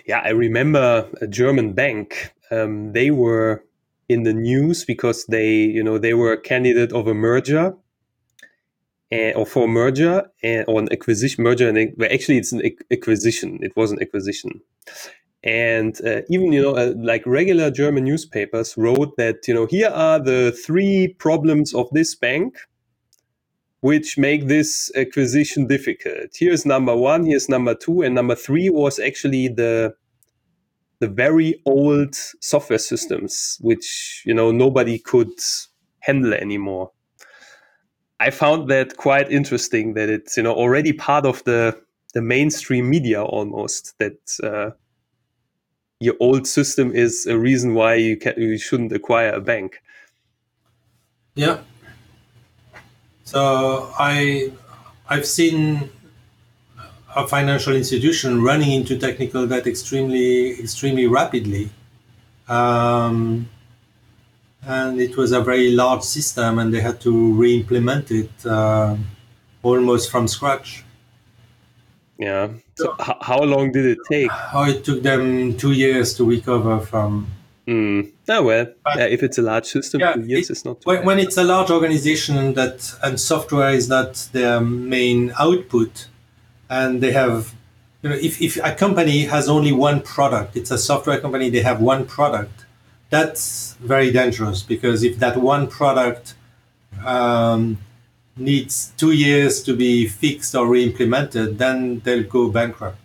Yeah, I remember a German bank. Um, they were in the news because they, you know, they were a candidate of a merger, uh, or for a merger uh, or an acquisition merger. And well, actually, it's an acquisition. It was an acquisition. And uh, even, you know, uh, like regular German newspapers wrote that, you know, here are the three problems of this bank which make this acquisition difficult. Here's number one, here's number two, and number three was actually the the very old software systems, which, you know, nobody could handle anymore. I found that quite interesting that it's, you know, already part of the, the mainstream media almost, that uh, your old system is a reason why you can you shouldn't acquire a bank. Yeah. So I I've seen a financial institution running into technical debt extremely extremely rapidly. Um, and it was a very large system, and they had to re-implement it uh, almost from scratch. Yeah. So h- how long did it take? Oh, it took them two years to recover from. Mm. Oh, well, yeah, if it's a large system, Yeah, two years it, is not too when, bad. when it's a large organization that and software is not their main output, and they have, you know, if, if a company has only one product, it's a software company, they have one product, that's very dangerous, because if that one product um, needs two years to be fixed or re-implemented, then they'll go bankrupt.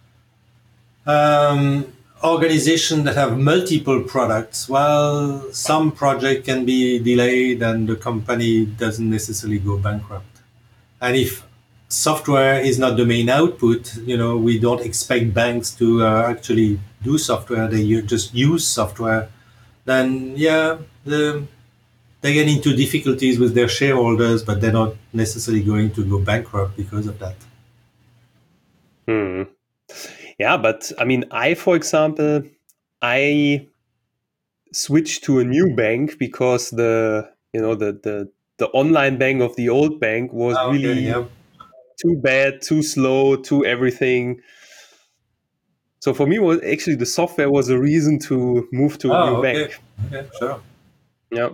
Um, organizations that have multiple products, well, some project can be delayed and the company doesn't necessarily go bankrupt. And if software is not the main output, you know, we don't expect banks to uh, actually do software, they u- just use software, then yeah, the, they get into difficulties with their shareholders, but they're not necessarily going to go bankrupt because of that. Hmm. Yeah, but I mean, I, for example, I switched to a new bank because the, you know, the, the, the online bank of the old bank was Ah, okay, really yeah. too bad, too slow, too everything. So for me, was actually the software was a reason to move to a Oh, new okay. bank. Okay, sure. Yeah.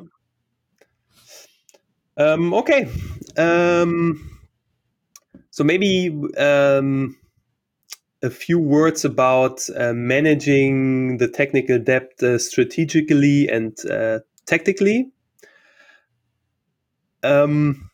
Um, okay. Um, so maybe um, a few words about uh, managing the technical debt uh, strategically and uh, tactically. Um,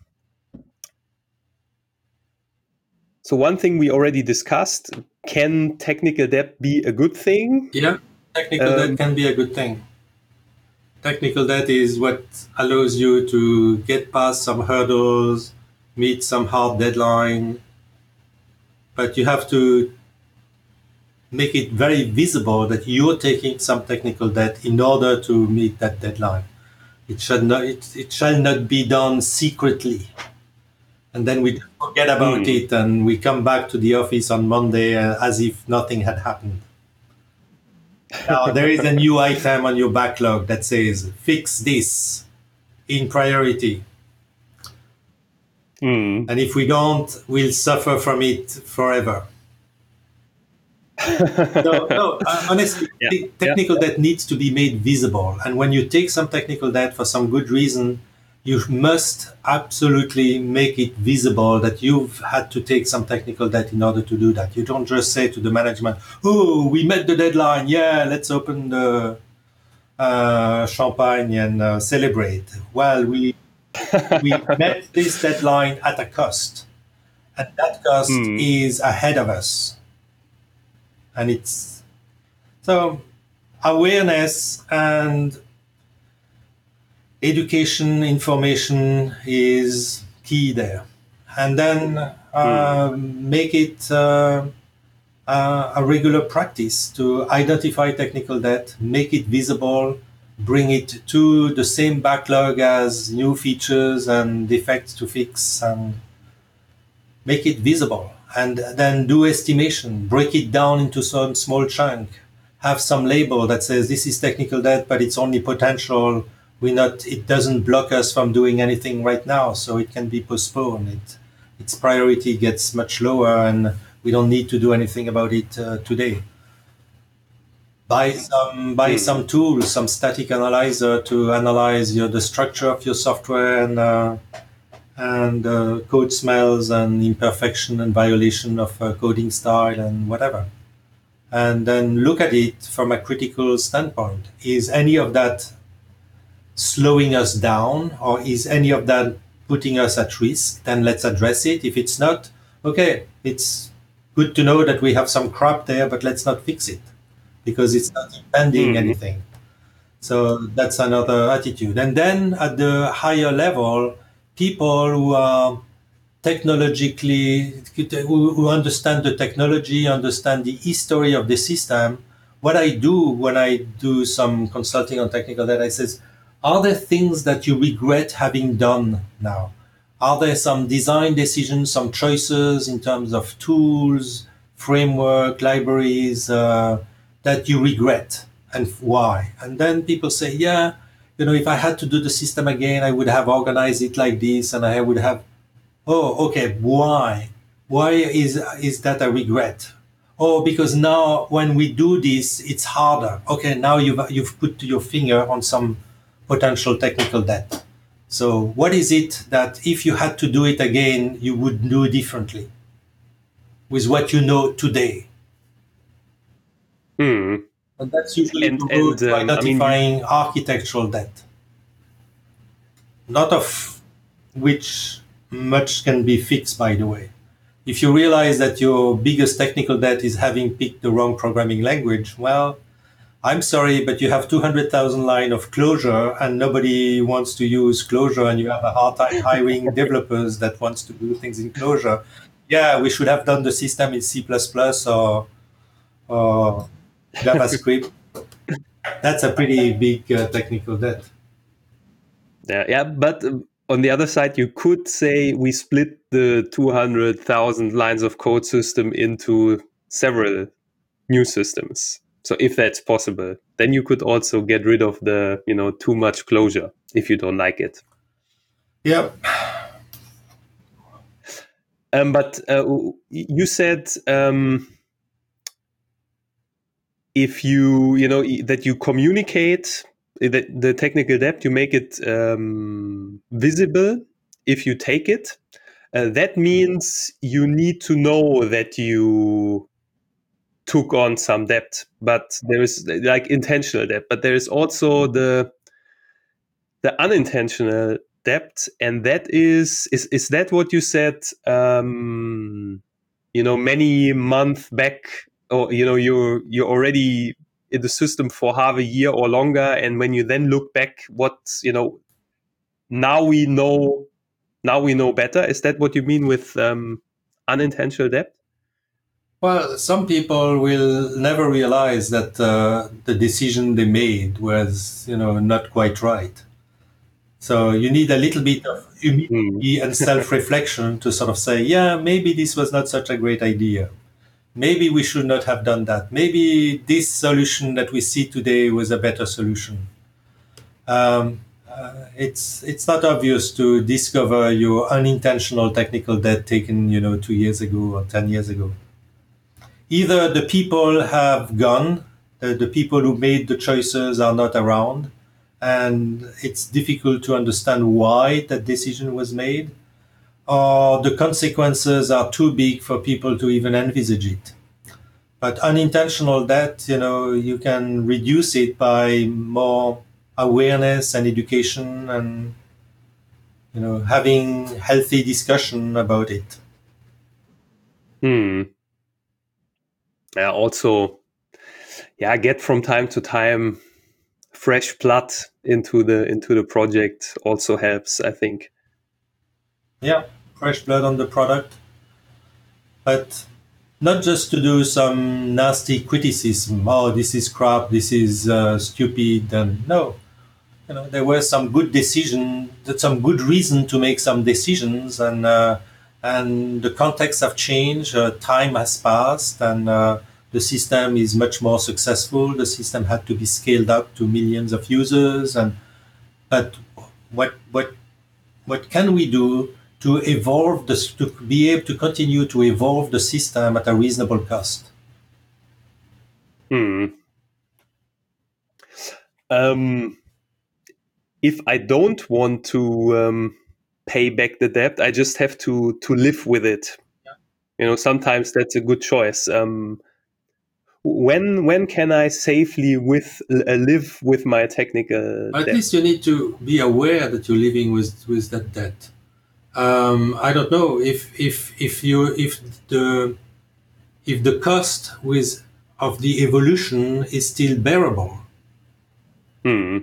so one thing we already discussed, can technical debt be a good thing? Yeah, technical Um, debt can be a good thing. Technical debt is what allows you to get past some hurdles, meet some hard deadline, but you have to make it very visible that you're taking some technical debt in order to meet that deadline. It should not, it, it shall not be done secretly. And then we forget about hmm. it and we come back to the office on Monday uh, as if nothing had happened. Now, there is a new item on your backlog that says, fix this in priority. Hmm. And if we don't, we'll suffer from it forever. No, no, uh, honestly, Yeah, te- technical yeah. debt needs to be made visible. And when you take some technical debt for some good reason, you must absolutely make it visible that you've had to take some technical debt in order to do that. You don't just say to the management, oh, we met the deadline. Yeah, let's open the uh, champagne and uh, celebrate. Well, we, we met this deadline at a cost. And that cost Hmm. is ahead of us. And it's so awareness and education, information is key there. And then uh, Hmm. make it uh, uh, a regular practice to identify technical debt, make it visible, bring it to the same backlog as new features and defects to fix, and make it visible. And then do estimation, break it down into some small chunk, have some label that says this is technical debt, but it's only potential. We not, it doesn't block us from doing anything right now, so it can be postponed. It, its priority gets much lower, and we don't need to do anything about it uh, today. buy some buy mm. some tools, some static analyzer to analyze your, the structure of your software and uh, and uh, code smells and imperfection and violation of uh, coding style and whatever. And then look at it from a critical standpoint. Is any of that slowing us down, or is any of that putting us at risk? Then let's address it. If it's not, okay, it's good to know that we have some crap there, but let's not fix it because it's not impending mm-hmm. anything. So that's another attitude. And then at the higher level, people who are technologically, who, who understand the technology, understand the history of the system. What I do when I do some consulting on technical data, I says, are there things that you regret having done now? Are there some design decisions, some choices in terms of tools, framework, libraries uh, that you regret, and why? And then people say, yeah, you know, if I had to do the system again, I would have organized it like this, and I would have, oh, okay, why? Why is is that a regret? Oh, because now when we do this, it's harder. Okay, now you've you've put your finger on some potential technical debt. So what is it that if you had to do it again, you would do differently with what you know today? Hmm. And that's usually and, and, um, by identifying I mean, architectural debt, not of which much can be fixed, by the way. If you realize that your biggest technical debt is having picked the wrong programming language, well, I'm sorry, but you have two hundred thousand lines of Clojure and nobody wants to use Clojure, and you have a hard time hiring developers that wants to do things in Clojure. Yeah, we should have done the system in C plus plus or, or JavaScript. That's a pretty big uh, technical debt. Yeah, yeah, but on the other side, you could say we split the two hundred thousand lines of code system into several new systems. So if that's possible, then you could also get rid of the, you know, too much Clojure if you don't like it. Yeah. Um, but uh, you said um, if you, you know, that you communicate the, the technical debt, you make it um, visible if you take it. Uh, that means you need to know that you took on some debt, but there is like intentional debt, but there is also the the unintentional debt, and that is is is that what you said? Um, you know, many months back, or you know, you're you're already in the system for half a year or longer, and when you then look back, what you know, now we know, now we know better. Is that what you mean with um, unintentional debt? Well, some people will never realize that uh, the decision they made was, you know, not quite right. So you need a little bit of humility mm. and self-reflection to sort of say, yeah, maybe this was not such a great idea. Maybe we should not have done that. Maybe this solution that we see today was a better solution. Um, uh, it's it's not obvious to discover your unintentional technical debt taken, you know, two years ago or ten years ago. Either the people have gone, the, the people who made the choices are not around, and it's difficult to understand why that decision was made, or the consequences are too big for people to even envisage it. But unintentional debt, you know, you can reduce it by more awareness and education and, you know, having healthy discussion about it. Hmm. Yeah, also, yeah, get from time to time fresh blood into the into the project also helps, I think. Yeah, fresh blood on the product, but not just to do some nasty criticism. Oh, this is crap. This is uh, stupid. And no, you know, there were some good decision, some good reason to make some decisions, and uh, and the context have changed. Uh, time has passed, and uh, the system is much more successful. The system had to be scaled up to millions of users, and but what what what can we do to evolve this, to be able to continue to evolve the system at a reasonable cost? Hmm. Um, if I don't want to um, pay back the debt, I just have to to live with it. Yeah. You know, sometimes that's a good choice. Um, when when can I safely with uh, live with my technical At debt? least you need to be aware that you're living with with that debt. Um, I don't know if if if you if the if the cost with of the evolution is still bearable. Hmm.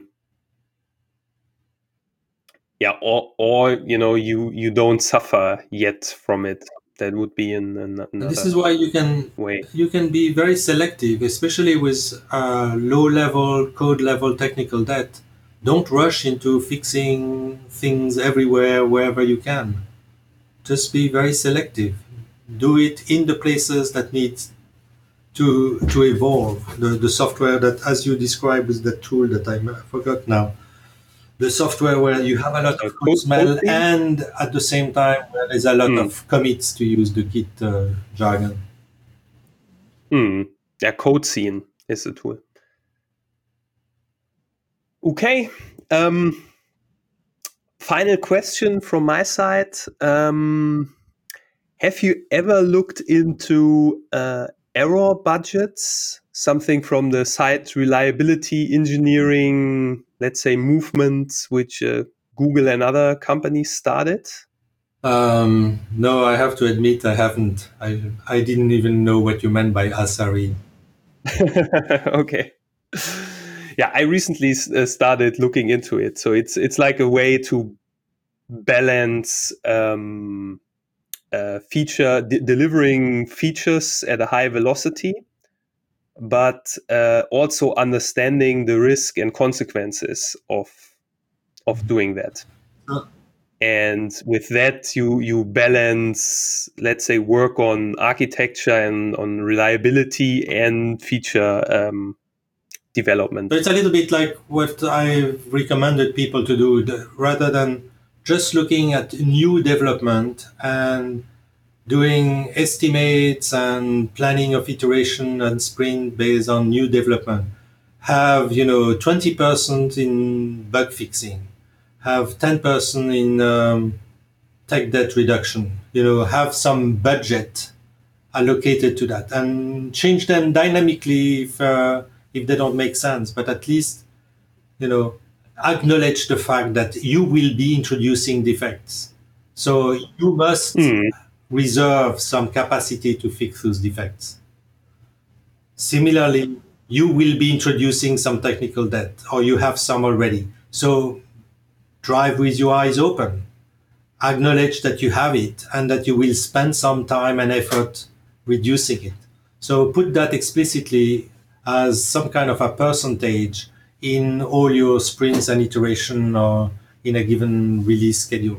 Yeah, or or you know you you don't suffer yet from it. That would be in another And this is why you can way. you can be very selective, especially with uh, low level code level technical debt. Don't rush into fixing things everywhere wherever you can. Just be very selective. Do it in the places that need to to evolve. The the software that, as you described, is the tool that I forgot now. The software where you have a lot Uh, of code code, smell, code theme? and at the same time there is a lot Hmm. of commits, to use the Git uh, jargon. Hmm. Yeah, code scene is a tool. Okay. Um, final question from my side. Um, have you ever looked into uh, error budgets? Something from the site reliability engineering, let's say, movements which uh, Google and other companies started? Um, no, I have to admit I haven't. I I didn't even know what you meant by Asari. Okay. Yeah, I recently uh, started looking into it. So it's it's like a way to balance um, uh, feature de- delivering features at a high velocity, but uh, also understanding the risk and consequences of of doing that. Uh, And with that, you you balance, let's say, work on architecture and on reliability and feature um, development. So it's a little bit like what I've recommended people to do, the, rather than just looking at new development and doing estimates and planning of iteration and sprint based on new development. Have, you know, twenty percent in bug fixing, have ten percent in um, tech debt reduction, you know, have some budget allocated to that and change them dynamically if, uh, if they don't make sense. But at least, you know, acknowledge the fact that you will be introducing defects. So you must Mm. reserve some capacity to fix those defects. Similarly, you will be introducing some technical debt, or you have some already. So drive with your eyes open. Acknowledge that you have it and that you will spend some time and effort reducing it. So put that explicitly as some kind of a percentage in all your sprints and iteration or in a given release schedule.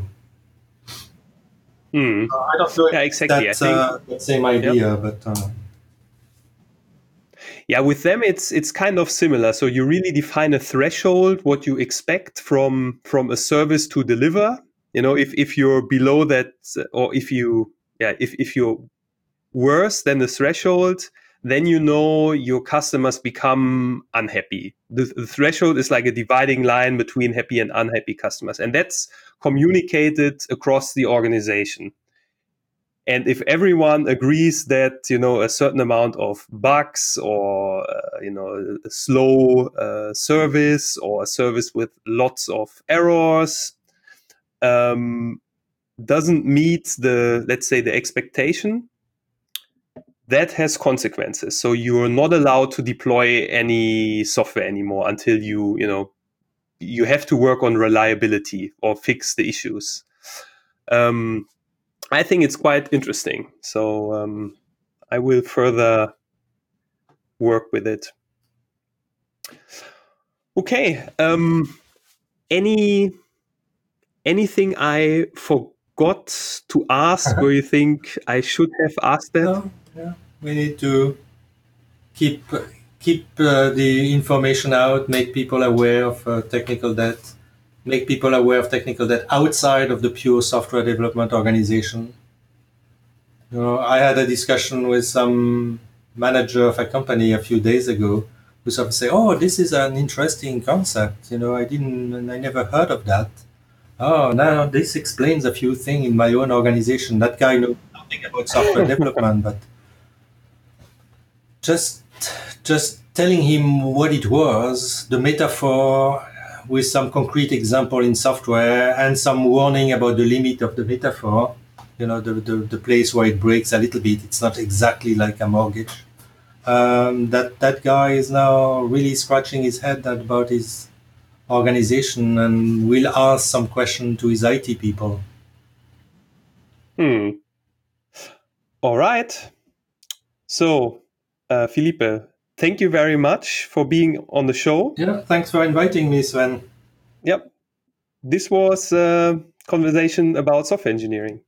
Mm. Uh, I don't know Yeah, if exactly. that's I think, uh, the same idea, yep. but uh, yeah, with them it's it's kind of similar. So you really define a threshold, what you expect from from a service to deliver. You know, if if you're below that, or if you yeah, if if you're worse than the threshold, then you know your customers become unhappy. The, the threshold is like a dividing line between happy and unhappy customers, and that's communicated across the organization. And if everyone agrees that, you know, a certain amount of bugs or uh, you know, a slow uh, service or a service with lots of errors um, doesn't meet the, let's say, the expectation, that has consequences. So you're not allowed to deploy any software anymore until you, you know, you have to work on reliability or fix the issues. Um, I think it's quite interesting. So um, I will further work with it. Okay. Um, any anything I forgot to ask, uh-huh, where you think I should have asked that? No, yeah. We need to keep keep uh, the information out, make people aware of uh, technical debt, make people aware of technical debt outside of the pure software development organization. You know, I had a discussion with some manager of a company a few days ago who sort of say, "Oh, this is an interesting concept. You know, I didn't, I never heard of that. Oh, now this explains a few things in my own organization. That guy knows nothing about software development, but just, just telling him what it was, the metaphor." With some concrete example in software and some warning about the limit of the metaphor, you know, the, the, the place where it breaks a little bit. It's not exactly like a mortgage. Um, that, that guy is now really scratching his head about his organization and will ask some question to his I T people. Hmm. All right. So, uh, Felipe, thank you very much for being on the show. Yeah, thanks for inviting me, Sven. Yep. This was a conversation about software engineering.